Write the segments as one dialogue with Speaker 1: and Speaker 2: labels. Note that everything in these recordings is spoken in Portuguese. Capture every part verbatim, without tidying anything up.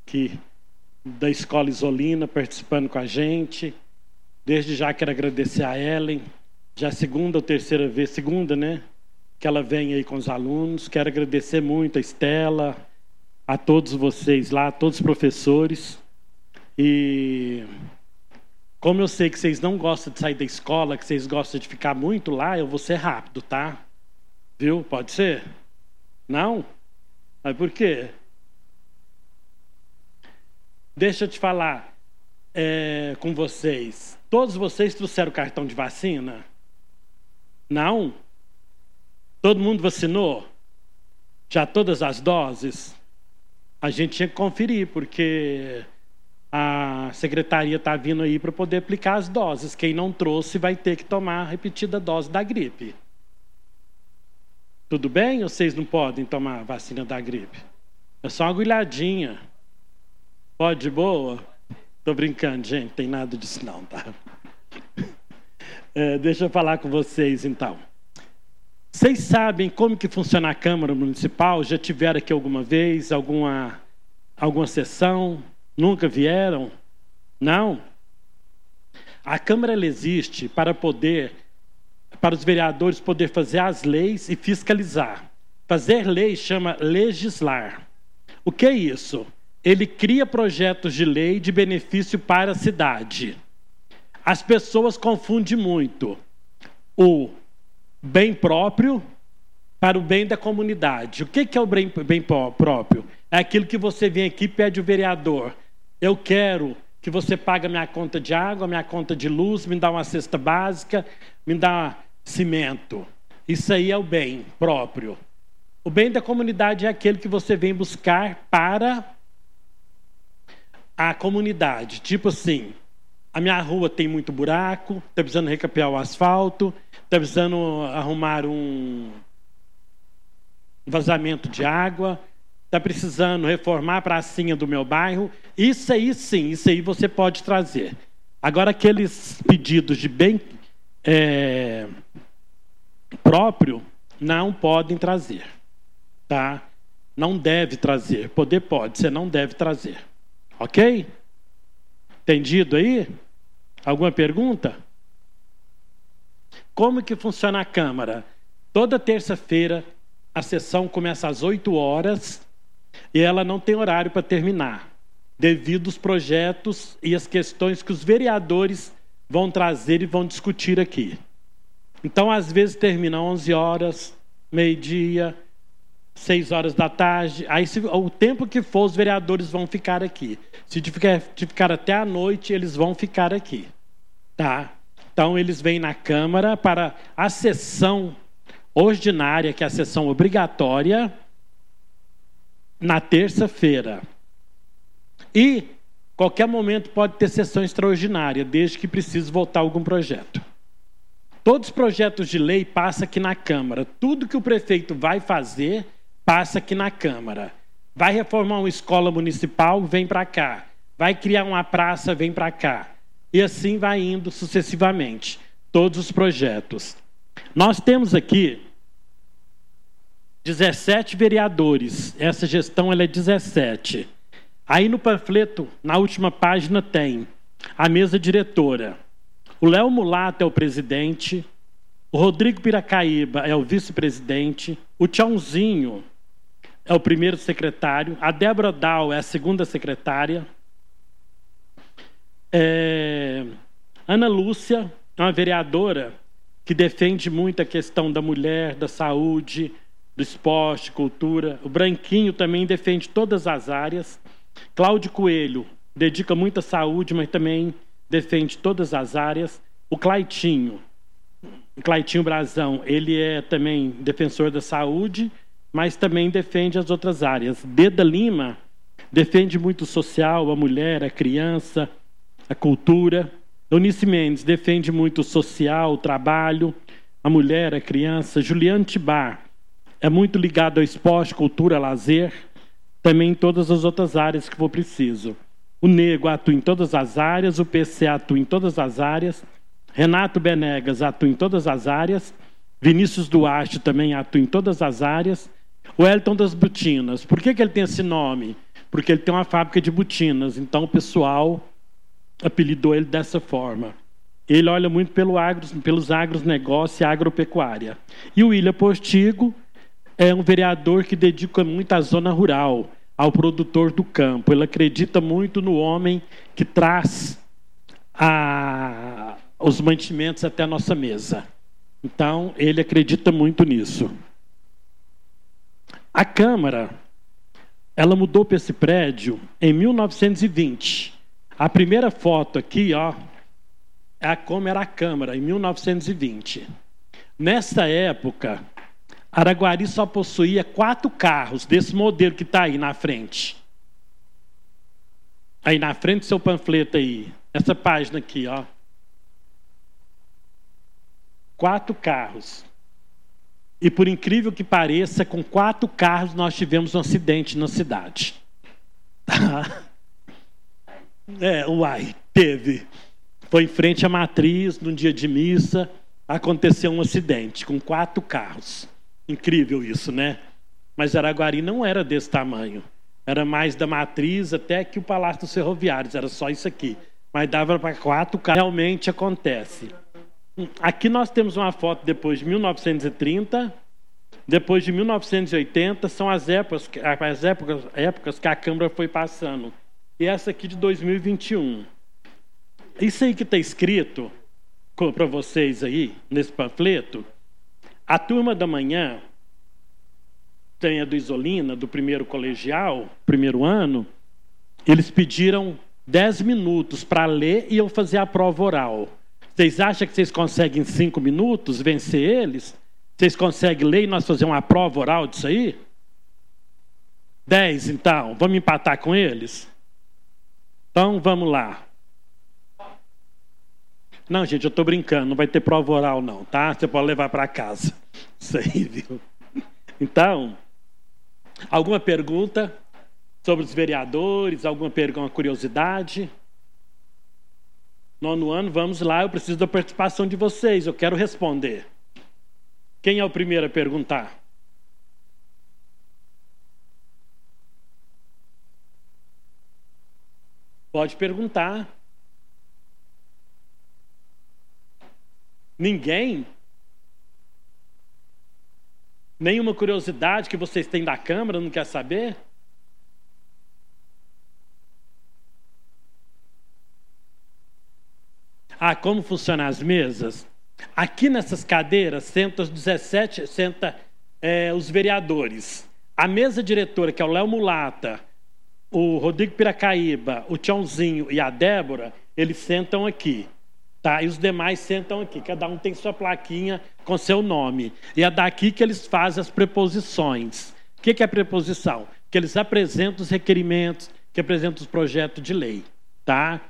Speaker 1: aqui da Escola Isolina participando com a gente. Desde já quero agradecer a Ellen, já a segunda ou terceira vez, segunda, né? Que ela vem aí com os alunos. Quero agradecer muito a Estela, a todos vocês lá, a todos os professores. E como eu sei que vocês não gostam de sair da escola, que vocês gostam de ficar muito lá, eu vou ser rápido, tá? Viu? Pode ser? Não? Mas por quê? Deixa eu te falar é, com vocês. Todos vocês trouxeram cartão de vacina? Não? Todo mundo vacinou? Já todas as doses? A gente tinha que conferir, porque a secretaria está vindo aí para poder aplicar as doses. Quem não trouxe vai ter que tomar a repetida dose da gripe. Tudo bem? Ou vocês não podem tomar a vacina da gripe? É só uma agulhadinha. Pode de boa? Tô brincando, gente. Não tem nada disso não, tá? É, deixa eu falar com vocês, então. Vocês sabem como que funciona a Câmara Municipal? Já tiveram aqui alguma vez? Alguma, alguma sessão? Nunca vieram? Não? A Câmara ela existe para poder, para os vereadores poder fazer as leis e fiscalizar. Fazer lei chama legislar. O que é isso? Ele cria projetos de lei de benefício para a cidade. As pessoas confundem muito o bem próprio para o bem da comunidade. O que é o bem, bem próprio? É aquilo que você vem aqui e pede ao vereador. Eu quero que você pague a minha conta de água, a minha conta de luz, me dá uma cesta básica, me dá cimento. Isso aí é o bem próprio. O bem da comunidade é aquele que você vem buscar para a comunidade. Tipo assim, a minha rua tem muito buraco, está precisando recapear o asfalto, está precisando arrumar um vazamento de água, está precisando reformar a pracinha do meu bairro. Isso aí sim, isso aí você pode trazer. Agora, aqueles pedidos de bem é, próprio, não podem trazer. Tá? Não deve trazer. Poder pode, você não deve trazer. Ok? Entendido aí? Alguma pergunta? Como que funciona a Câmara? Toda terça-feira a sessão começa às oito horas e ela não tem horário para terminar, devido aos projetos e as questões que os vereadores vão trazer e vão discutir aqui. Então, às vezes termina onze horas, meio-dia, seis horas da tarde. Aí, se, o tempo que for, os vereadores vão ficar aqui. Se de ficar, de ficar até a noite, eles vão ficar aqui. Tá? Então, eles vêm na Câmara para a sessão ordinária, que é a sessão obrigatória, na terça-feira. E, qualquer momento, pode ter sessão extraordinária, desde que precise votar algum projeto. Todos os projetos de lei passam aqui na Câmara. Tudo que o prefeito vai fazer, passa aqui na Câmara. Vai reformar uma escola municipal, vem para cá. Vai criar uma praça, vem para cá. E assim vai indo sucessivamente. Todos os projetos. Nós temos aqui dezessete vereadores. Essa gestão ela é dezessete. Aí no panfleto, na última página, tem a mesa diretora. O Léo Mulato é o presidente, o Rodrigo Piracaíba é o vice-presidente, o Tchãozinho é o primeiro secretário, a Débora Dal é a segunda secretária, é... Ana Lúcia é uma vereadora que defende muito a questão da mulher, da saúde, do esporte, cultura. O Branquinho também defende todas as áreas. Cláudio Coelho dedica muita saúde, mas também defende todas as áreas. O Claitinho, o Claitinho Brazão, ele é também defensor da saúde, mas também defende as outras áreas. Deda Lima defende muito o social, a mulher, a criança, a cultura. Eunice Mendes defende muito o social, o trabalho, a mulher, a criança. Juliano Tibar é muito ligado ao esporte, cultura, lazer, também em todas as outras áreas que for preciso. O Nego atua em todas as áreas, o P C atua em todas as áreas, Renato Benegas atua em todas as áreas, Vinícius Duarte também atua em todas as áreas, o Elton das Butinas. Por que que ele tem esse nome? porque ele tem uma fábrica de botinas, então o pessoal apelidou ele dessa forma. Ele olha muito pelo agro, pelos agronegócios e agropecuária. E o William Postigo é um vereador que dedica muito à zona rural, ao produtor do campo. Ele acredita muito no homem que traz a, os mantimentos até a nossa mesa. Então, ele acredita muito nisso. A Câmara, ela mudou para esse prédio em mil novecentos e vinte. A primeira foto aqui, ó, é como era a Câmara, em mil novecentos e vinte. Nessa época, Araguari só possuía quatro carros desse modelo que está aí na frente. Aí na frente do seu panfleto aí, essa página aqui, ó. Quatro carros. E por incrível que pareça, com quatro carros nós tivemos um acidente na cidade. Tá? É, uai, teve. Foi em frente à matriz, num dia de missa, aconteceu um acidente com quatro carros. Incrível isso, né? Mas Araguari não era desse tamanho. Era mais da matriz até que o Palácio dos Ferroviários, era só isso aqui. Mas dava para quatro carros. Realmente acontece. Aqui nós temos uma foto depois de mil novecentos e trinta, depois de mil novecentos e oitenta, são as épocas, as épocas, épocas que a Câmara foi passando. E essa aqui de dois mil e vinte e um. Isso aí que está escrito para vocês aí, nesse panfleto, a turma da manhã, tem a do Isolina, do primeiro colegial, primeiro ano, eles pediram dez minutos para ler e eu fazer a prova oral. Vocês acham que vocês conseguem em cinco minutos vencer eles? Vocês conseguem ler e nós fazer uma prova oral disso aí? Dez, então. Vamos empatar com eles? Então, vamos lá. Não, gente, eu estou brincando. Não vai ter prova oral, não, tá? Você pode levar para casa. Isso aí, viu? Então, alguma pergunta sobre os vereadores? Alguma pergunta, curiosidade? Nono ano, vamos lá. Eu preciso da participação de vocês. Eu quero responder. Quem é o primeiro a perguntar? Pode perguntar. Ninguém? Nenhuma curiosidade que vocês têm da Câmara, não quer saber? Ah, como funcionam as mesas? Aqui nessas cadeiras sentam os dezessete, senta é, os vereadores. A mesa diretora, que é o Léo Mulata, o Rodrigo Piracaíba, o Tchãozinho e a Débora, eles sentam aqui. Tá? E os demais sentam aqui. Cada um tem sua plaquinha com seu nome. E é daqui que eles fazem as preposições. O que é preposição? Que eles apresentam os requerimentos, que apresentam os projetos de lei. Tá?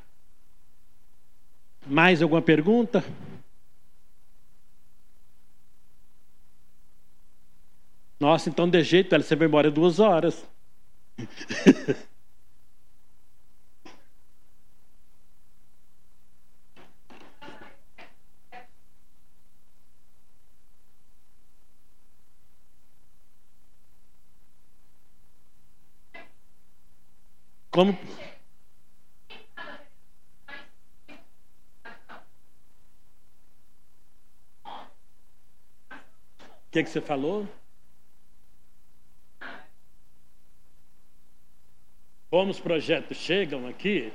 Speaker 1: Mais alguma pergunta? Nossa, então de jeito, você vai embora duas horas. Como... O que, que você falou? Como os projetos chegam aqui?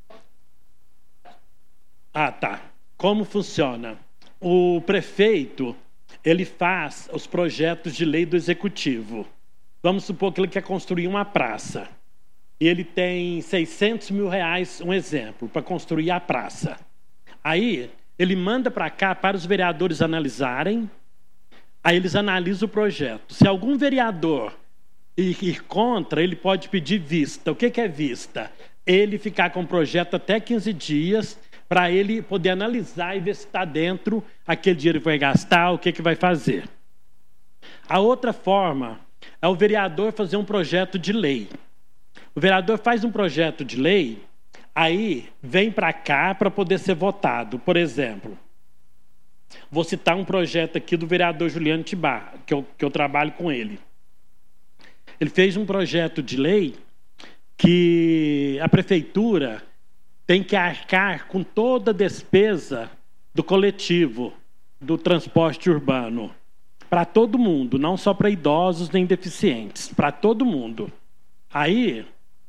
Speaker 1: Ah, tá. Como funciona? O prefeito, ele faz os projetos de lei do executivo. Vamos supor que ele quer construir uma praça. E ele tem seiscentos mil reais, um exemplo, para construir a praça. Aí, ele manda para cá para os vereadores analisarem. Aí eles analisam o projeto. Se algum vereador ir contra, ele pode pedir vista. O que é vista? Ele ficar com o projeto até quinze dias para ele poder analisar e ver se está dentro aquele dinheiro que vai gastar, o que, que vai fazer. A outra forma é o vereador fazer um projeto de lei. O vereador faz um projeto de lei, aí vem para cá para poder ser votado. Por exemplo, vou citar um projeto aqui do vereador Juliano Tibar, que eu, que eu trabalho com ele. Ele fez um projeto de lei que a prefeitura tem que arcar com toda a despesa do coletivo, do transporte urbano, para todo mundo, não só para idosos nem deficientes, para todo mundo. Aí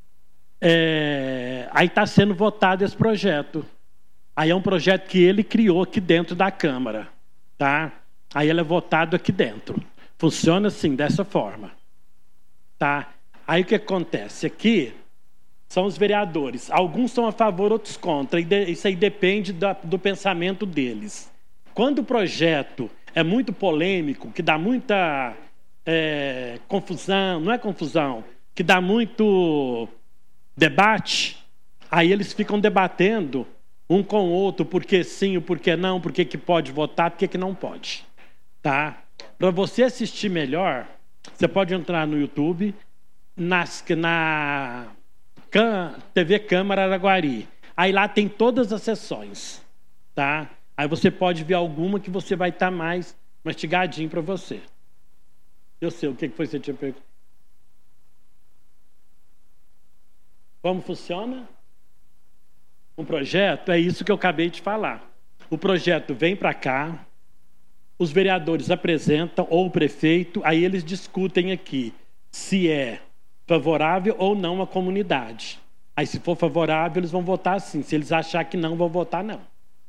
Speaker 1: é, aí está sendo votado esse projeto. Aí é um projeto que ele criou aqui dentro da Câmara, tá? Aí ele é votado aqui dentro. Funciona assim, dessa forma, tá? Aí o que acontece? Aqui são os vereadores. Alguns são a favor, outros contra. Isso aí depende do pensamento deles. Quando o projeto é muito polêmico, que dá muita é, confusão, não é confusão, que dá muito debate, aí eles ficam debatendo um com o outro, por que sim, o por que não, por que que pode votar, por que que não pode. Tá? Para você assistir melhor, você pode entrar no YouTube, nas, na T V Câmara Araguari. Aí lá tem todas as sessões. Tá? Aí você pode ver alguma que você vai estar mais mastigadinho para você. Eu sei, o que foi que você tinha perguntado? Como funciona? Um projeto é isso que eu acabei de falar. O projeto vem para cá, os vereadores apresentam, ou o prefeito, aí eles discutem aqui se é favorável ou não à comunidade. Aí se for favorável, eles vão votar sim. Se eles acharem que não, vão votar não.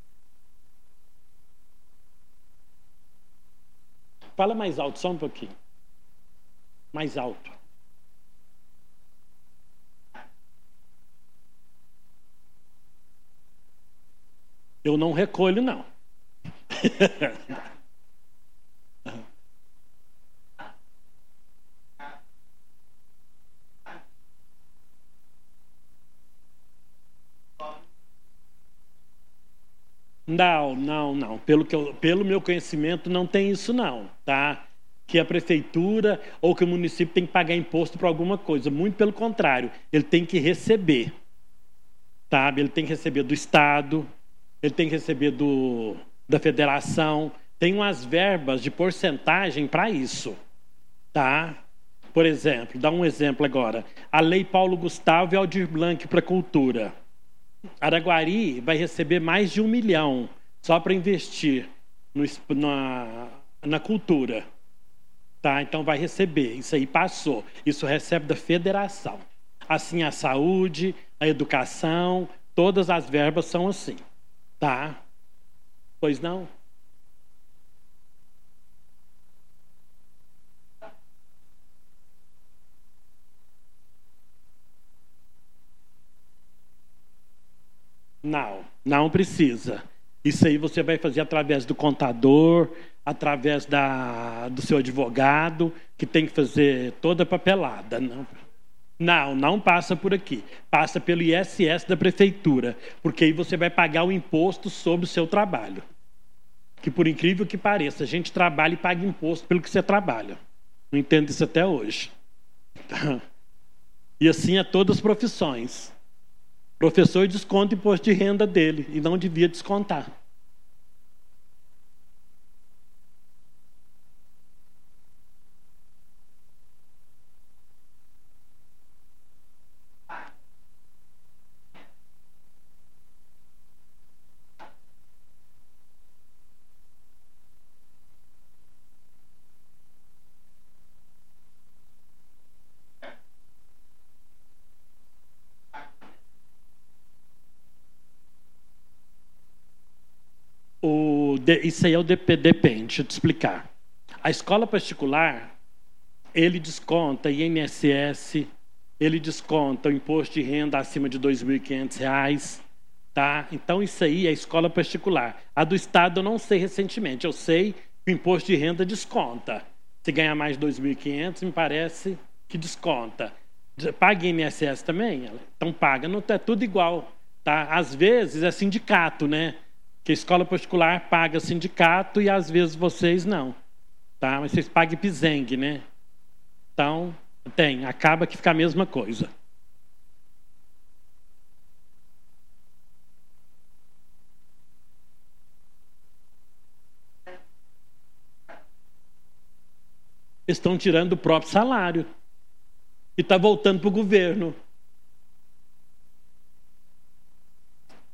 Speaker 1: Fala mais alto, só um pouquinho. Mais alto. Eu não recolho, não. Não, não, não. Pelo, que eu, pelo meu conhecimento, não tem isso não, tá? Que a prefeitura ou que o município tem que pagar imposto para alguma coisa. Muito pelo contrário, ele tem que receber, sabe? Ele tem que receber do Estado, ele tem que receber do, da federação. Tem umas verbas de porcentagem para isso, tá? Por exemplo, dá um exemplo agora. A Lei Paulo Gustavo e Aldir Blanc para a cultura. Araguari vai receber mais de um milhão só para investir no, na, na cultura. Tá? Então vai receber. Isso aí passou. Isso recebe da federação. Assim a saúde, a educação, todas as verbas são assim. Tá? Pois não? Não, não precisa. Isso aí você vai fazer através do contador, através da, do seu advogado, que tem que fazer toda a papelada. Não, não, não passa por aqui. Passa pelo I S S da prefeitura, porque aí você vai pagar o imposto sobre o seu trabalho. Que por incrível que pareça, a gente trabalha e paga imposto pelo que você trabalha. Não entendo isso até hoje. E assim é todas as profissões. O professor desconta o imposto de renda dele e não devia descontar. O, de, isso aí é o D P, depende, deixa eu te explicar. A escola particular, ele desconta I N S S, ele desconta o imposto de renda acima de dois mil e quinhentos reais, tá? Então isso aí é escola particular. A do Estado eu não sei recentemente, eu sei que o imposto de renda desconta. Se ganhar mais de dois mil e quinhentos, me parece que desconta. Paga I N S S também? Então paga, não é tudo igual, tá? Às vezes é sindicato, né? Que a escola particular paga sindicato e às vezes vocês não. Tá? Mas vocês pagam P S E N G, né? Então, tem, acaba que fica a mesma coisa. Estão tirando do próprio salário. E está voltando para o governo.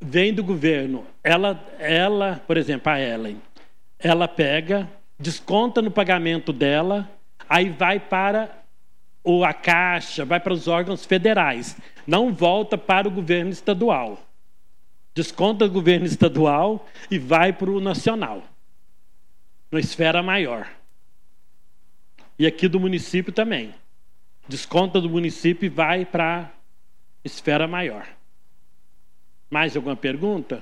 Speaker 1: vem do governo. Ela, ela, por exemplo, a Ellen, ela pega, desconta no pagamento dela, aí vai para o, a Caixa, vai para os órgãos federais. Não volta para o governo estadual. Desconta do governo estadual e vai para o nacional, na esfera maior. E aqui do município também. Desconta do município e vai para a esfera maior. Mais alguma pergunta?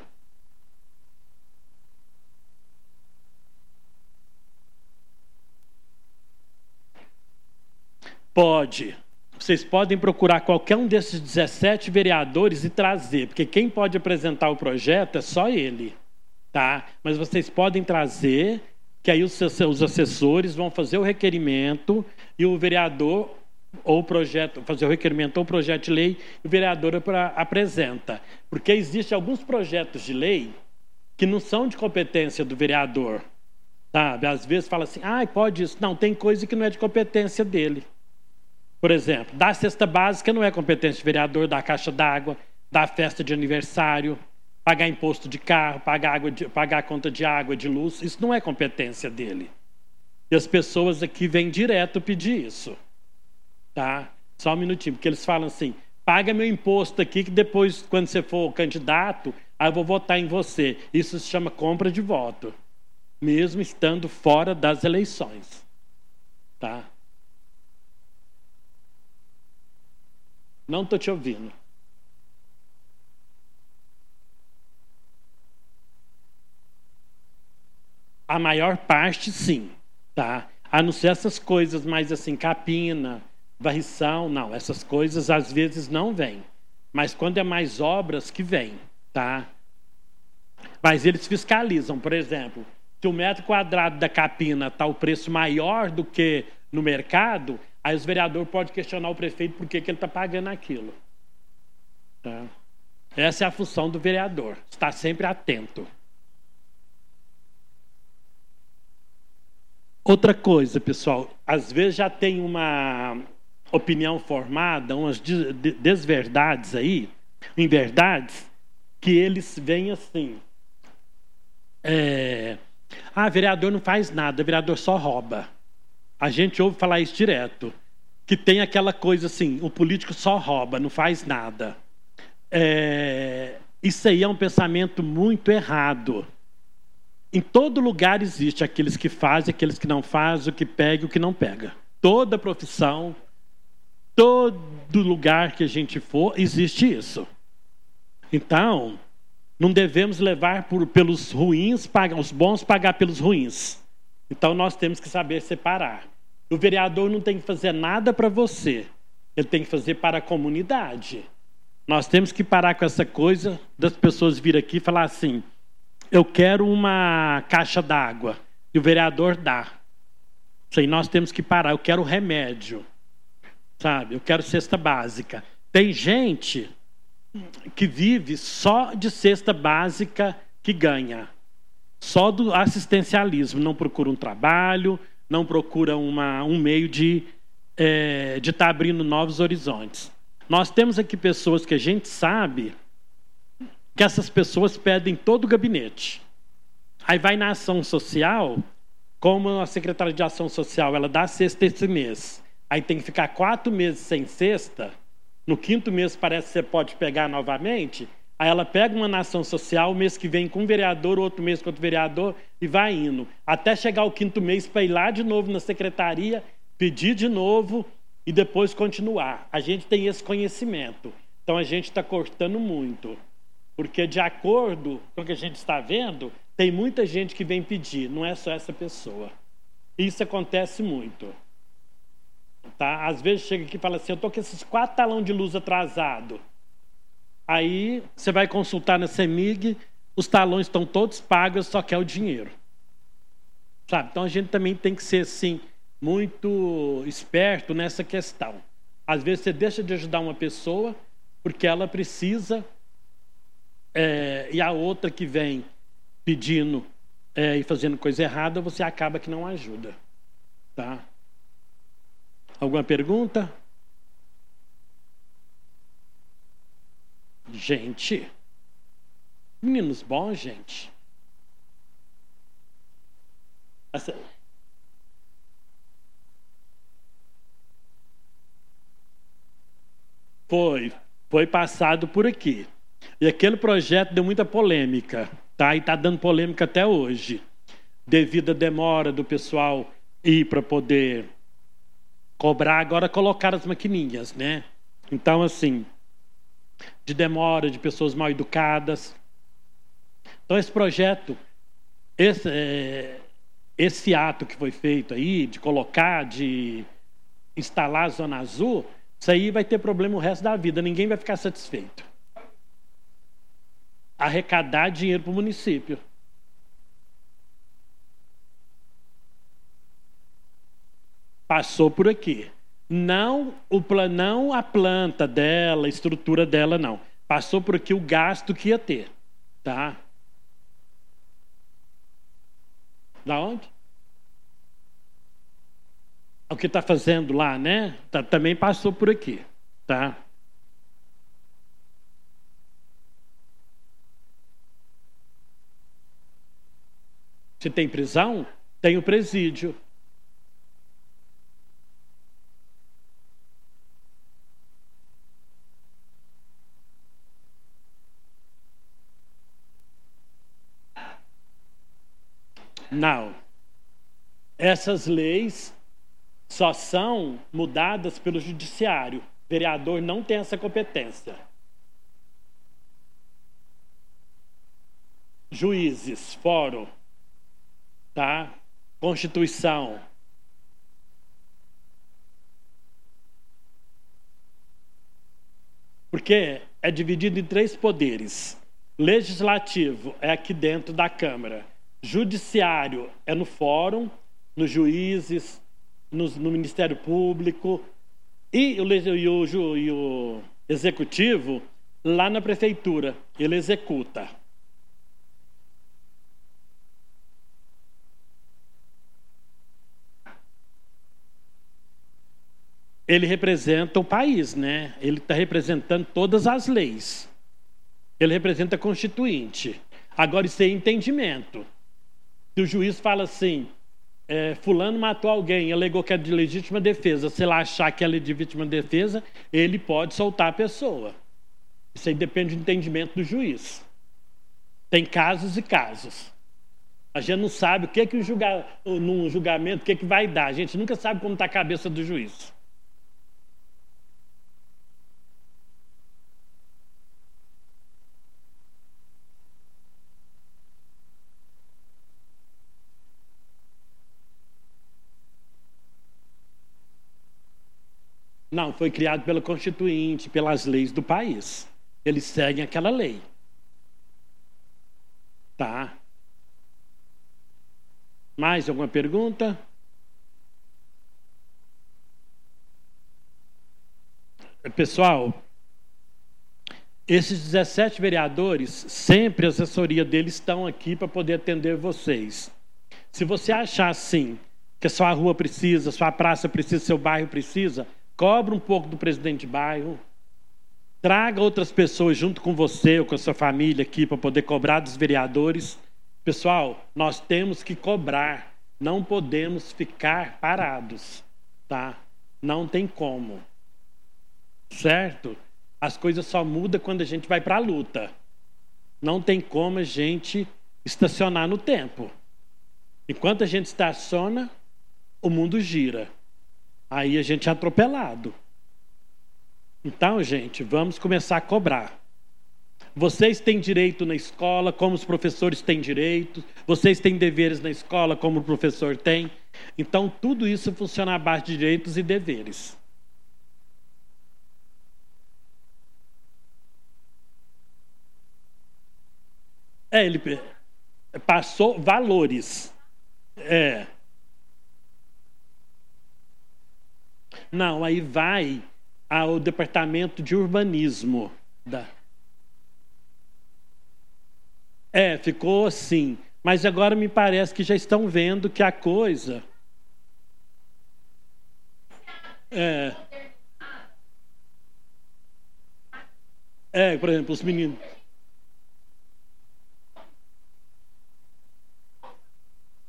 Speaker 1: Pode. Vocês podem procurar qualquer um desses dezessete vereadores e trazer, porque quem pode apresentar o projeto é só ele, tá? Mas vocês podem trazer, que aí os, os assessores vão fazer o requerimento e o vereador ou o projeto, fazer o requerimento ou o projeto de lei, e o vereador apresenta. Porque existem alguns projetos de lei que não são de competência do vereador, sabe? Às vezes fala assim, ah, pode isso. Não, tem coisa que não é de competência dele. Por exemplo, da cesta básica não é competência do vereador, da caixa d'água, da festa de aniversário, pagar imposto de carro, pagar, água de, pagar conta de água, de luz, isso não é competência dele. E as pessoas aqui vêm direto pedir isso. Tá? Só um minutinho, porque eles falam assim, paga meu imposto aqui que depois, quando você for candidato, aí eu vou votar em você. Isso se chama compra de voto, mesmo estando fora das eleições. Tá? Não estou te ouvindo. A maior parte, sim. Tá? A não ser essas coisas mais assim, capina, varrição, não. Essas coisas às vezes não vêm. Mas quando é mais obras que vêm. Tá? Mas eles fiscalizam, por exemplo, se o metro quadrado da capina está o preço maior do que no mercado, aí os vereadores podem questionar o prefeito por que, que ele está pagando aquilo. Tá? Essa é a função do vereador, estar sempre atento. Outra coisa, pessoal, às vezes já tem uma opinião formada, umas desverdades aí, inverdades, que eles vêm assim. É, ah, vereador não faz nada, vereador só rouba. A gente ouve falar isso direto. Que tem aquela coisa assim, o político só rouba, não faz nada. É, isso aí é um pensamento muito errado. Em todo lugar existe aqueles que fazem, aqueles que não fazem, o que pega e o que não pega. Toda profissão, todo lugar que a gente for, existe isso. Então, não devemos levar por, pelos ruins, pagar, os bons pagar pelos ruins. Então, nós temos que saber separar. O vereador não tem que fazer nada para você. Ele tem que fazer para a comunidade. Nós temos que parar com essa coisa das pessoas vir aqui e falar assim, eu quero uma caixa d'água. E o vereador dá. Isso aí nós temos que parar. Eu quero remédio. Sabe? Eu quero cesta básica. Tem gente que vive só de cesta básica que ganha. Só do assistencialismo. Não procura um trabalho, não procura uma, um meio de é, de estar abrindo novos horizontes. Nós temos aqui pessoas que a gente sabe que essas pessoas pedem todo o gabinete. Aí vai na ação social, como a secretária de ação social, ela dá cesta esse mês. Aí tem que ficar quatro meses sem cesta. No quinto mês parece que você pode pegar novamente. Aí ela pega uma na ação social, o mês que vem com um vereador, outro mês com outro vereador, e vai indo. Até chegar o quinto mês para ir lá de novo na secretaria, pedir de novo e depois continuar. A gente tem esse conhecimento. Então a gente está cortando muito. Porque de acordo com o que a gente está vendo, tem muita gente que vem pedir, não é só essa pessoa. Isso acontece muito. Tá? Às vezes chega aqui e fala assim, eu estou com esses quatro talão de luz atrasado. Aí você vai consultar na CEMIG, os talões estão todos pagos, só quer o dinheiro. Sabe? Então a gente também tem que ser assim, muito esperto nessa questão. Às vezes você deixa de ajudar uma pessoa porque ela precisa... É, e a outra que vem pedindo é, e fazendo coisa errada, você acaba que não ajuda. Tá? Alguma pergunta? Gente, Meninos bons, gente. Essa... Foi, foi passado por aqui. E aquele projeto deu muita polêmica, tá? E está dando polêmica até hoje, devido à demora do pessoal ir para poder cobrar. Agora colocaram as maquininhas, né? Então, assim, de demora, de pessoas mal educadas. Então, esse projeto, esse, é, esse ato que foi feito aí, de colocar, de instalar a Zona Azul, isso aí vai ter problema o resto da vida, ninguém vai ficar satisfeito. Arrecadar dinheiro para o município. Passou por aqui. Não, o, não a planta dela, a estrutura dela, não. Passou por aqui o gasto que ia ter. Tá? Da onde? O que está fazendo lá, né? Tá, também passou por aqui. Tá? Se tem prisão, tem o presídio. Não. Essas leis só são mudadas pelo judiciário. O vereador não tem essa competência. Juízes, fórum, tá? Constituição. Porque é dividido em três poderes. Legislativo é aqui dentro da Câmara. Judiciário é no fórum, nos juízes, no, no Ministério Público. E o, e, o, e o executivo lá na prefeitura. Ele executa. Ele representa o país, né? Ele está representando todas as leis. Ele representa a Constituinte. Agora, isso é entendimento. Se o juiz fala assim, é, fulano matou alguém, alegou que é de legítima defesa, se ele achar que é de legítima defesa, ele pode soltar a pessoa. Isso aí depende do entendimento do juiz. Tem casos e casos. A gente não sabe o que, que o julga, num julgamento, o que, que vai dar. A gente nunca sabe como está a cabeça do juiz. Não, foi criado pela Constituinte, pelas leis do país. Eles seguem aquela lei. Tá? Mais alguma pergunta? Pessoal, esses dezessete vereadores, sempre a assessoria deles estão aqui para poder atender vocês. Se você achar assim, que a sua rua precisa, sua praça precisa, seu bairro precisa, cobre um pouco do presidente de bairro, traga outras pessoas junto com você ou com a sua família aqui para poder cobrar dos vereadores. Pessoal, nós temos que cobrar, não podemos ficar parados, tá? Não tem como, certo? As coisas só mudam quando a gente vai para a luta. Não tem como a gente estacionar no tempo. Enquanto a gente estaciona, o mundo gira. Aí a gente é atropelado. Então, gente, vamos começar a cobrar. Vocês têm direito na escola, como os professores têm direito. Vocês têm deveres na escola, como o professor tem. Então, tudo isso funciona à base de direitos e deveres. É, ele passou valores. É. Não, aí vai ao departamento de urbanismo. Da... É, ficou assim. Mas agora me parece que já estão vendo que a coisa... É, é por exemplo, os meninos...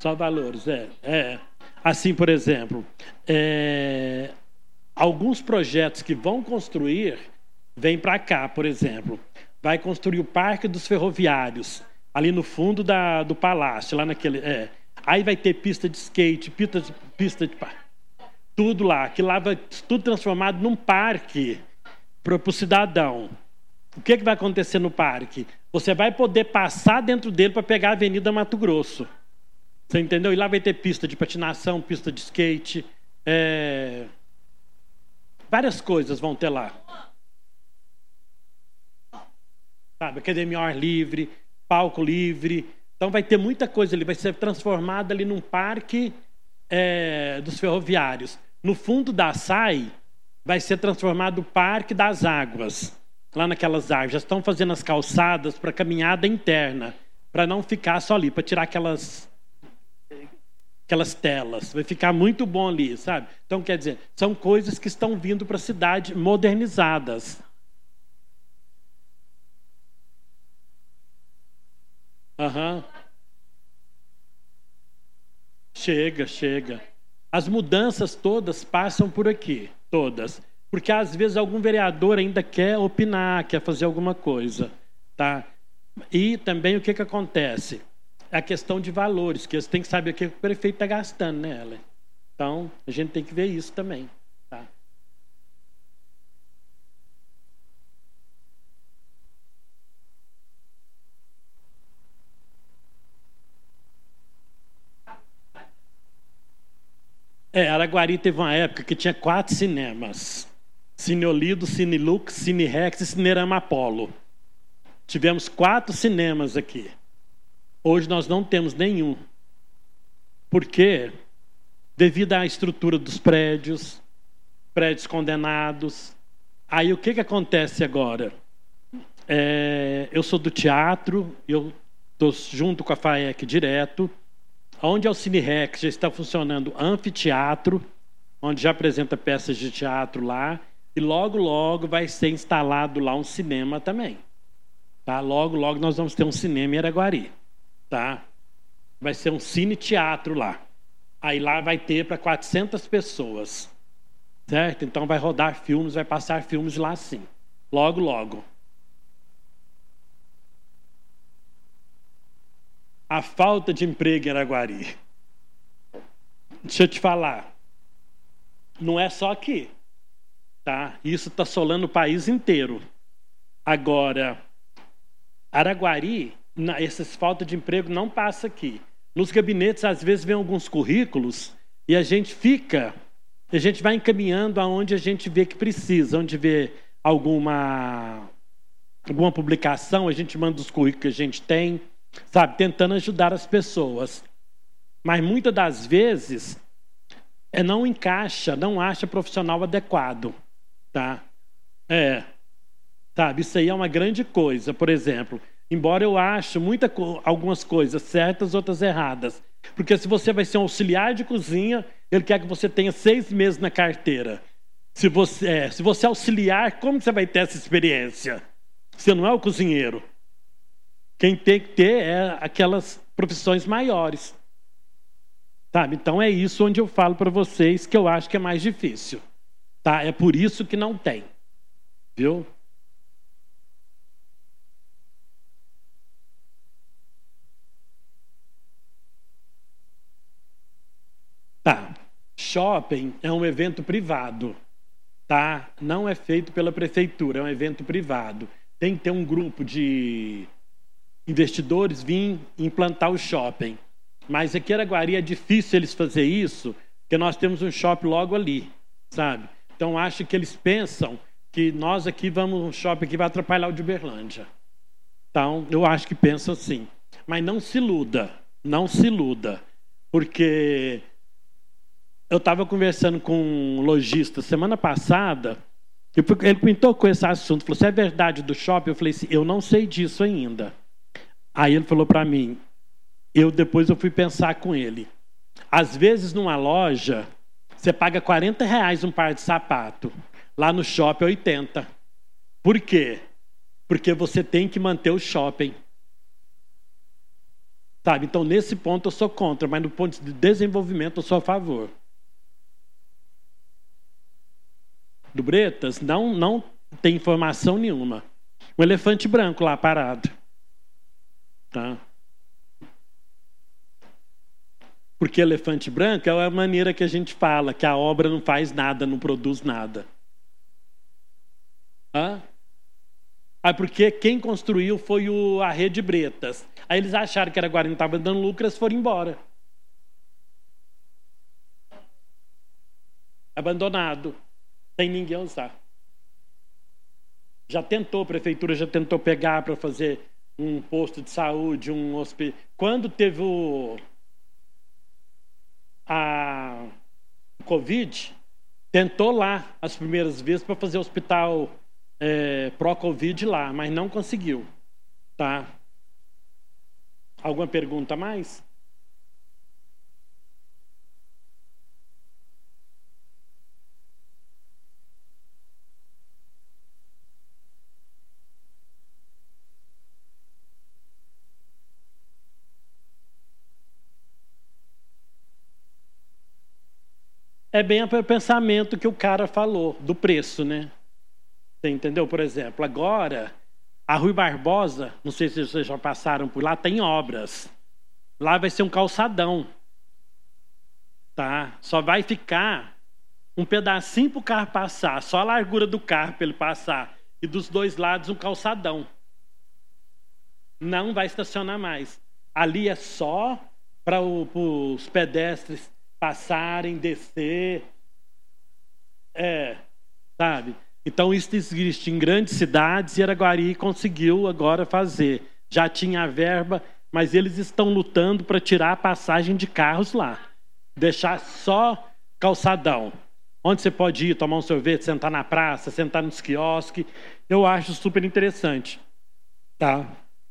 Speaker 1: Só valores, é. é. Assim, por exemplo, é, alguns projetos que vão construir, vêm para cá, por exemplo. Vai construir o Parque dos Ferroviários, ali no fundo da, do palácio, lá naquele... É. Aí vai ter pista de skate, pista de... Pista de tudo lá, que lá vai tudo transformado num parque para o cidadão. O que, que vai acontecer no parque? Você vai poder passar dentro dele para pegar a Avenida Mato Grosso. Você entendeu? E lá vai ter pista de patinação, pista de skate. É... Várias coisas vão ter lá. Sabe? Academia ao ar livre, palco livre. Então vai ter muita coisa ali. Vai ser transformada ali num parque é, dos ferroviários. No fundo da S A I, vai ser transformado o Parque das Águas. Lá naquelas árvores. Já estão fazendo as calçadas para caminhada interna. Para não ficar só ali, para tirar aquelas... aquelas telas, vai ficar muito bom ali, sabe? Então, quer dizer, são coisas que estão vindo para a cidade modernizadas. Aham. Chega, chega. As mudanças todas passam por aqui, todas. Porque, às vezes, algum vereador ainda quer opinar, quer fazer alguma coisa, tá? E também o que, que acontece? A questão de valores, que você tem que saber o que o prefeito está gastando, né, Ellen? Então, a gente tem que ver isso também. Tá? É, Araguari teve uma época que tinha quatro cinemas. Cine Olido, Cine Lux, Cine Rex e Cinerama Apollo. Tivemos quatro cinemas aqui. Hoje nós não temos nenhum. Por quê? Devido à estrutura dos prédios, prédios condenados. Aí o que, que acontece agora? É, eu sou do teatro, eu estou junto com a FAEC direto. Onde é o Cine Rex, já está funcionando anfiteatro, onde já apresenta peças de teatro lá. E logo, logo vai ser instalado lá um cinema também. Tá? Logo, logo nós vamos ter um cinema em Araguari. Tá? Vai ser um cine-teatro lá. Aí lá vai ter para quatrocentas pessoas. Certo? Então vai rodar filmes, vai passar filmes lá sim. Logo, logo. A falta de emprego em Araguari. Deixa eu te falar. Não é só aqui. Tá? Isso está assolando o país inteiro. Agora, Araguari... essa falta de emprego não passa aqui. Nos gabinetes, às vezes, vem alguns currículos e a gente fica, a gente vai encaminhando aonde a gente vê que precisa, onde vê alguma, alguma publicação, a gente manda os currículos que a gente tem, sabe, tentando ajudar as pessoas. Mas muitas das vezes é, não encaixa, não acha profissional adequado. Tá? É, sabe, isso aí é uma grande coisa. Por exemplo, embora eu ache muita, algumas coisas certas, outras erradas. Porque se você vai ser um auxiliar de cozinha, ele quer que você tenha seis meses na carteira. Se você é, se você é auxiliar, como você vai ter essa experiência? Você não é o cozinheiro. Quem tem que ter é aquelas profissões maiores. Sabe? Então é isso onde eu falo para vocês que eu acho que é mais difícil. Tá? É por isso que não tem. Viu? Tá. Shopping é um evento privado. Tá? Não é feito pela prefeitura, é um evento privado. Tem que ter um grupo de investidores vir implantar o shopping. Mas aqui em Araguari é difícil eles fazer isso, porque nós temos um shopping logo ali, sabe? Então acho que eles pensam que nós aqui vamos, um shopping que vai atrapalhar o de Uberlândia. Então eu acho que pensam assim. Mas não se iluda, não se iluda, porque eu estava conversando com um lojista semana passada, e ele me tocou esse assunto, falou, se é verdade do shopping? Eu falei assim, eu não sei disso ainda. Aí ele falou para mim, eu depois eu fui pensar com ele. Às vezes numa loja, você paga quarenta reais um par de sapato, lá no shopping é oitenta. Por quê? Porque você tem que manter o shopping. Sabe? Então, nesse ponto, eu sou contra, mas no ponto de desenvolvimento, eu sou a favor. Do Bretas, não, não tem informação nenhuma. Um elefante branco lá parado. Tá? Porque elefante branco é a maneira que a gente fala, que a obra não faz nada, não produz nada. Hã? Ah, porque quem construiu foi o, a Rede Bretas. Aí eles acharam que Araguari não estava dando lucro, eles foram embora. Abandonado. Sem ninguém usar. Já tentou, a prefeitura já tentou pegar para fazer um posto de saúde, um hospital. Quando teve o a Covid, tentou lá as primeiras vezes para fazer hospital é, pró-Covid lá, mas não conseguiu. Tá? Alguma pergunta a mais? É bem o pensamento que o cara falou, do preço, né? Você entendeu? Por exemplo, agora, a Rui Barbosa, não sei se vocês já passaram por lá, tem obras. Lá vai ser um calçadão. Tá? Só vai ficar um pedacinho para o carro passar, só a largura do carro para ele passar. E dos dois lados um calçadão. Não vai estacionar mais. Ali é só para os pedestres passarem, descer. É, sabe? Então isso existe em grandes cidades e Araguari conseguiu agora fazer. Já tinha a verba, mas eles estão lutando para tirar a passagem de carros lá. Deixar só calçadão. Onde você pode ir tomar um sorvete, sentar na praça, sentar nos quiosques. Eu acho super interessante. Tá?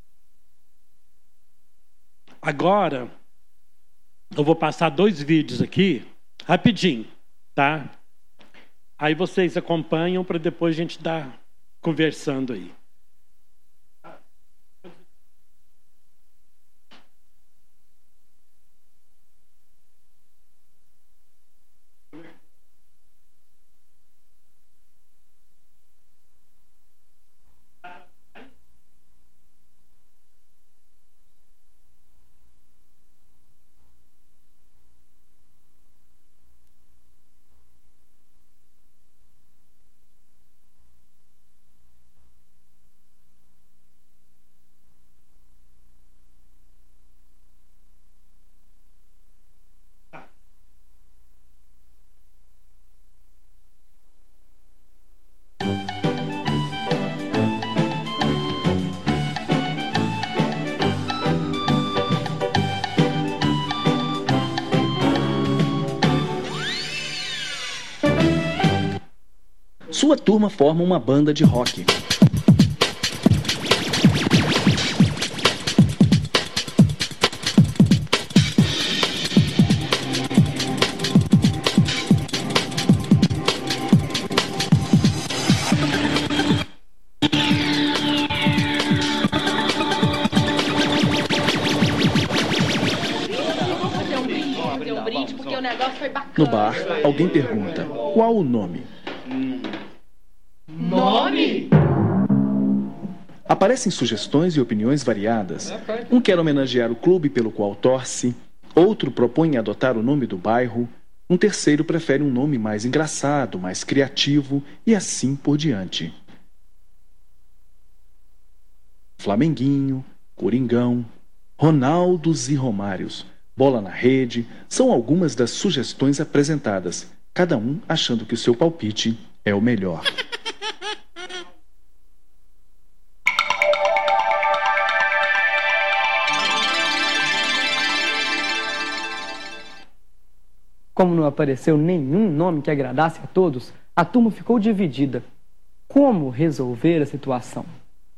Speaker 1: Agora, eu vou passar dois vídeos aqui, rapidinho, tá? Aí vocês acompanham para depois a gente dar conversando aí.
Speaker 2: Sua turma forma uma banda de rock. No bar, alguém pergunta: qual o nome?
Speaker 3: Nome?
Speaker 2: Aparecem sugestões e opiniões variadas. Um quer homenagear o clube pelo qual torce, outro propõe adotar o nome do bairro, um terceiro prefere um nome mais engraçado, mais criativo e assim por diante. Flamenguinho, Coringão, Ronaldos e Romários, Bola na Rede, são algumas das sugestões apresentadas, cada um achando que o seu palpite é o melhor.
Speaker 4: Como não apareceu nenhum nome que agradasse a todos, a turma ficou dividida. Como resolver a situação?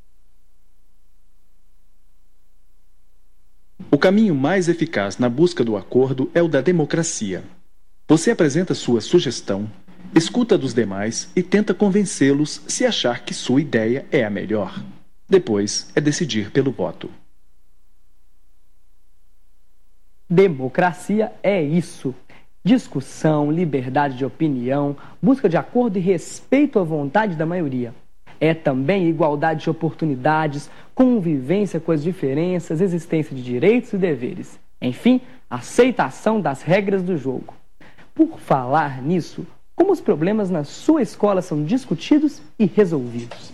Speaker 2: O caminho mais eficaz na busca do acordo é o da democracia. Você apresenta sua sugestão, escuta dos demais e tenta convencê-los se achar que sua ideia é a melhor. Depois é decidir pelo voto.
Speaker 4: Democracia é isso. Discussão, liberdade de opinião, busca de acordo e respeito à vontade da maioria. É também igualdade de oportunidades, convivência com as diferenças, existência de direitos e deveres. Enfim, aceitação das regras do jogo. Por falar nisso, como os problemas na sua escola são discutidos e resolvidos?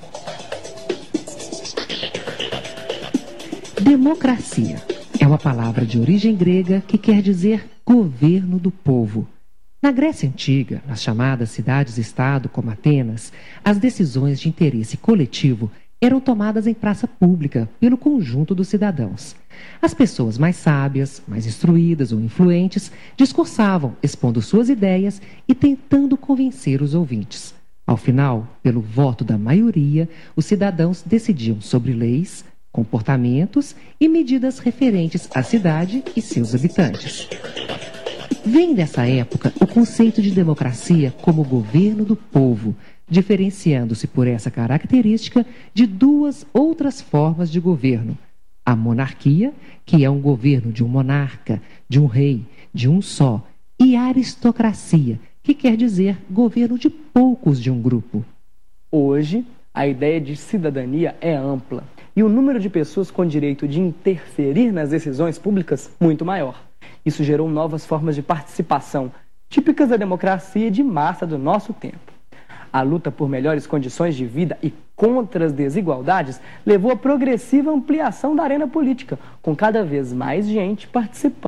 Speaker 3: Democracia é uma palavra de origem grega que quer dizer governo do povo. Na Grécia Antiga, nas chamadas cidades-estado como Atenas, as decisões de interesse coletivo eram tomadas em praça pública pelo conjunto dos cidadãos. As pessoas mais sábias, mais instruídas ou influentes discursavam, expondo suas ideias e tentando convencer os ouvintes. Ao final, pelo voto da maioria, os cidadãos decidiam sobre leis, comportamentos e medidas referentes à cidade e seus habitantes. Vem dessa época o conceito de democracia como governo do povo, diferenciando-se por essa característica de duas outras formas de governo. A monarquia, que é um governo de um monarca, de um rei, de um só, e a aristocracia, que quer dizer governo de poucos de um grupo.
Speaker 4: Hoje, a ideia de cidadania é ampla e o número de pessoas com direito de interferir nas decisões públicas muito maior. Isso gerou novas formas de participação, típicas da democracia de massa do nosso tempo. A luta por melhores condições de vida e contra as desigualdades levou à progressiva ampliação da arena política, com cada vez mais gente participando.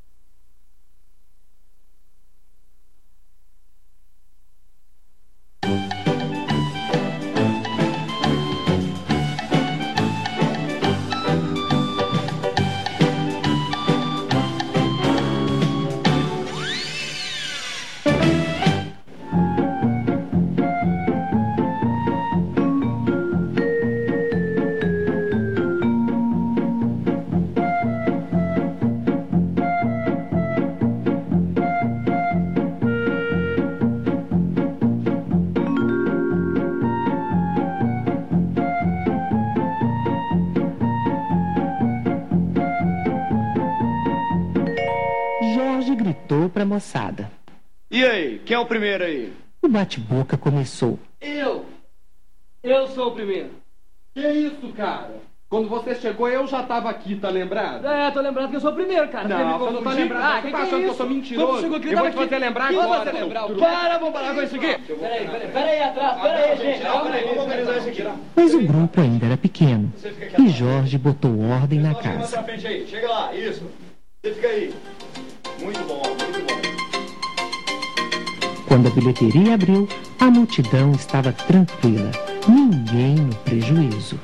Speaker 3: Gritou para a moçada.
Speaker 5: E aí, quem é o primeiro aí?
Speaker 3: O bate-boca começou.
Speaker 6: Eu! Eu sou o primeiro.
Speaker 7: Que isso, cara? Quando você chegou, eu já tava aqui, tá lembrado?
Speaker 6: É, tô lembrado que eu sou o primeiro, cara.
Speaker 7: Não, você não tá lembrado.
Speaker 6: Ah,
Speaker 7: você
Speaker 6: que
Speaker 7: tá
Speaker 6: que
Speaker 7: achando
Speaker 6: é
Speaker 7: que eu sou mentiroso?
Speaker 6: Chegou aqui,
Speaker 7: eu vou te
Speaker 6: aqui.
Speaker 7: fazer lembrar
Speaker 6: Que
Speaker 7: agora.
Speaker 6: você lembrar?
Speaker 7: Seu...
Speaker 6: Para, vamos parar com isso aqui. Peraí, peraí, peraí atrás, peraí, gente. Calma aí, vamos organizar isso aqui.
Speaker 3: Mas o grupo ainda era pequeno e Jorge botou ordem na casa.
Speaker 5: Chega lá, isso. Você fica aí. Muito bom, muito bom.
Speaker 3: Quando a bilheteria abriu, a multidão estava tranquila, ninguém no prejuízo.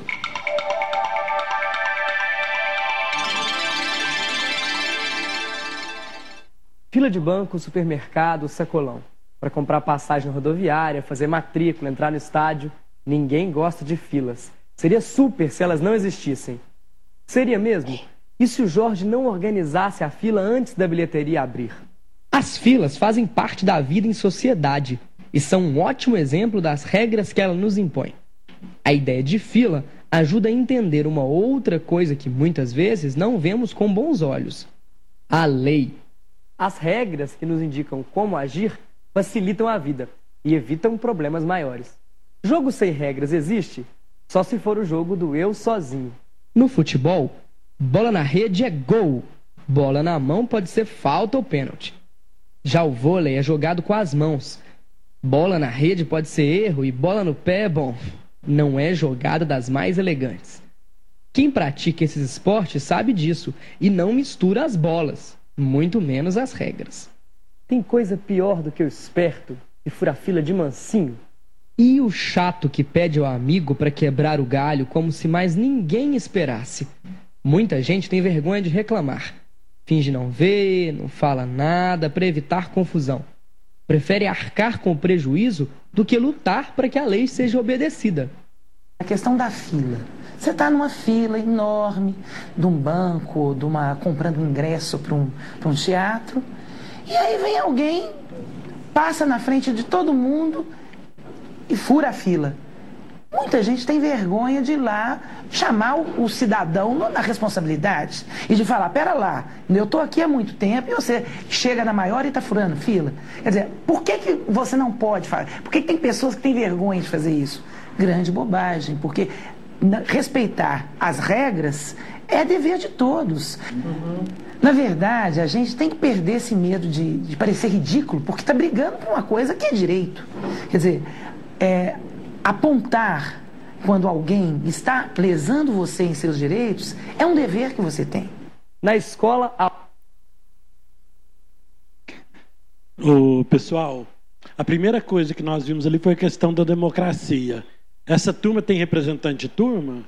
Speaker 4: Fila de banco, supermercado, sacolão. Para comprar passagem rodoviária, fazer matrícula, entrar no estádio. Ninguém gosta de filas. Seria super se elas não existissem. Seria mesmo? E se o Jorge não organizasse a fila antes da bilheteria abrir? As filas fazem parte da vida em sociedade e são um ótimo exemplo das regras que ela nos impõe. A ideia de fila ajuda a entender uma outra coisa que muitas vezes não vemos com bons olhos: a lei. As regras que nos indicam como agir facilitam a vida e evitam problemas maiores. Jogo sem regras existe só se for o jogo do eu sozinho. No futebol, bola na rede é gol, bola na mão pode ser falta ou pênalti. Já o vôlei é jogado com as mãos. Bola na rede pode ser erro e bola no pé, bom, não é jogada das mais elegantes. Quem pratica esses esportes sabe disso e não mistura as bolas, muito menos as regras. Tem coisa pior do que o esperto que fura a fila de mansinho? E o chato que pede ao amigo para quebrar o galho como se mais ninguém esperasse? Muita gente tem vergonha de reclamar. Finge não ver, não fala nada para evitar confusão. Prefere arcar com o prejuízo do que lutar para que a lei seja obedecida.
Speaker 8: A questão da fila. Você está numa fila enorme de um banco, de uma, comprando um ingresso para um, para um teatro, e aí vem alguém, passa na frente de todo mundo e fura a fila. Muita gente tem vergonha de ir lá chamar o, o cidadão na responsabilidade e de falar, pera lá, eu estou aqui há muito tempo e você chega na maior e está furando fila. Quer dizer, por que, que você não pode fazer? Por que, que tem pessoas que têm vergonha de fazer isso? Grande bobagem, porque respeitar as regras é dever de todos. Uhum. Na verdade, a gente tem que perder esse medo de, de parecer ridículo, porque está brigando por uma coisa que é direito. Quer dizer, é, apontar quando alguém está lesando você em seus direitos é um dever que você tem.
Speaker 4: Na escola... A...
Speaker 1: O pessoal, a primeira coisa que nós vimos ali foi a questão da democracia. Essa turma tem representante de turma?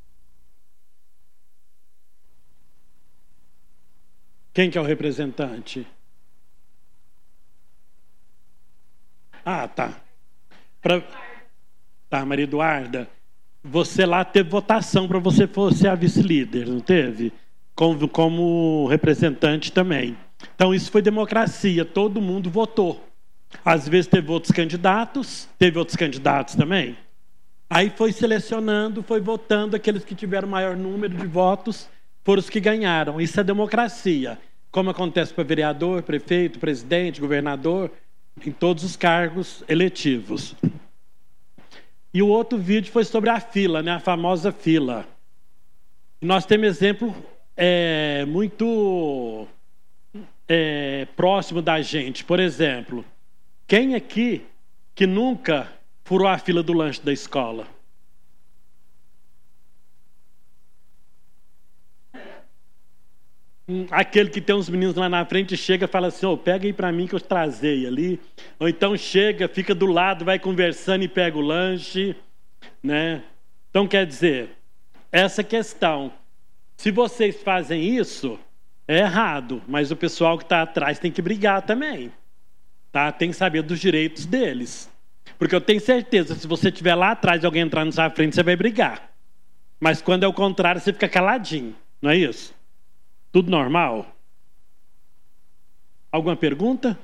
Speaker 1: Quem que é o representante? Ah, tá. Pra... Tá, Maria Eduarda. Você lá teve votação para você ser a vice-líder, não teve? Como, como representante também. Então isso foi democracia, todo mundo votou. Às vezes teve outros candidatos, teve outros candidatos também. Aí foi selecionando, foi votando, aqueles que tiveram maior número de votos foram os que ganharam. Isso é democracia, como acontece para vereador, prefeito, presidente, governador, em todos os cargos eletivos. E o outro vídeo foi sobre a fila, né? A famosa fila. Nós temos exemplo é, muito é, próximo da gente. Por exemplo, quem aqui que nunca furou a fila do lanche da escola? Aquele que tem uns meninos lá na frente chega e fala assim, oh, pega aí para mim que eu trazei ali. Ou então chega, fica do lado, vai conversando e pega o lanche, né? Então quer dizer, essa questão, se vocês fazem isso, é errado, mas o pessoal que está atrás tem que brigar também, tá? Tem que saber dos direitos deles. Porque eu tenho certeza, se você estiver lá atrás e alguém entrar na sua frente, você vai brigar. Mas quando é o contrário, você fica caladinho, não é isso? Tudo normal? Alguma pergunta?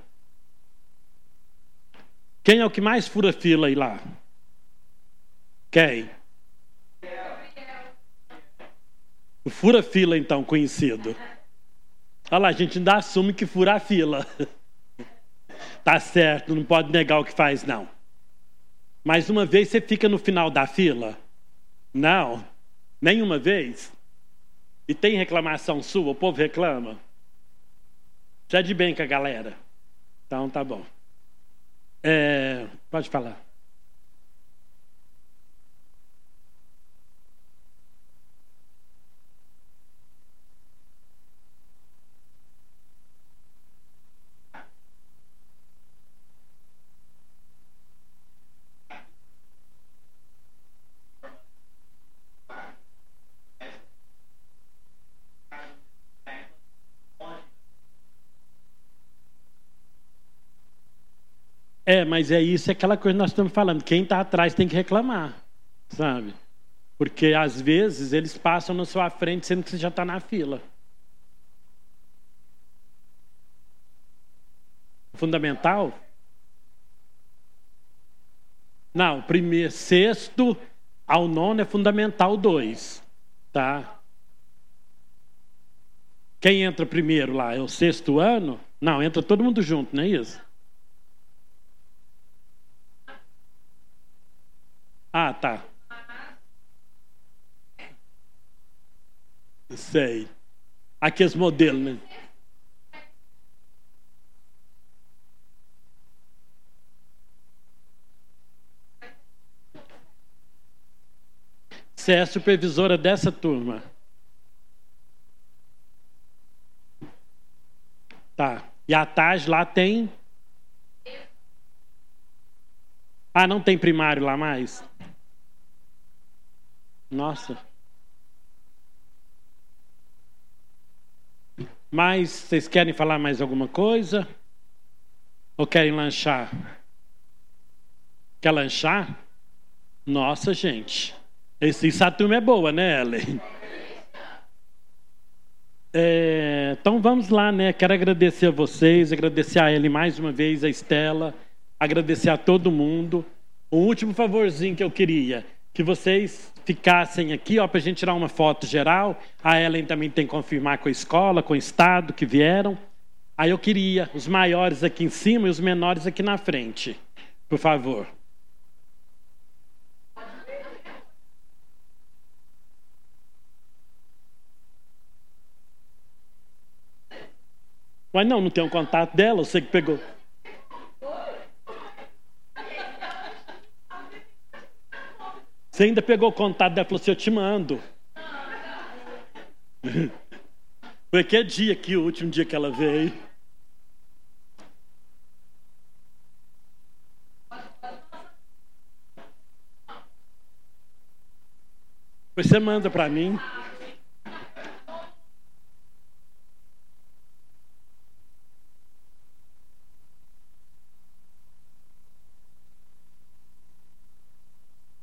Speaker 1: Quem é o que mais fura fila aí lá? Quem? O fura fila, então, conhecido. Olha lá, a gente ainda assume que fura a fila. Tá certo, não pode negar o que faz, não. Mas uma vez você fica no final da fila? Não, nenhuma vez. E tem reclamação sua? O povo reclama? Já de bem com a galera? Então tá bom. É, pode falar. É, mas é isso, é aquela coisa que nós estamos falando. Quem está atrás tem que reclamar, sabe? Porque, às vezes, eles passam na sua frente sendo que você já está na fila. Fundamental? Não, primeiro, sexto ao nono é fundamental dois, tá? Quem entra primeiro lá? É o sexto ano? Não, entra todo mundo junto, não é isso? Ah, tá. Sei. Aqueles modelos, né? Você é a supervisora dessa turma. Tá. E à tarde lá tem... Ah, não tem primário lá mais? Nossa. Mas vocês querem falar mais alguma coisa? Ou querem lanchar? Quer lanchar? Nossa, gente. Esse, essa turma é boa, né, Ellen? É, então vamos lá, né? Quero agradecer a vocês, agradecer a Ellen mais uma vez, a Estela, agradecer a todo mundo. O último favorzinho que eu queria. que vocês ficassem aqui, ó, para a gente tirar uma foto geral. A Ellen também tem que confirmar com a escola, com o estado que vieram. Aí eu queria os maiores aqui em cima e os menores aqui na frente, por favor. Mas não, não tem um contato dela, você que pegou. Você ainda pegou o contato dela e falou assim, eu te mando. Foi que dia aqui, o último dia que ela veio. Você manda para mim.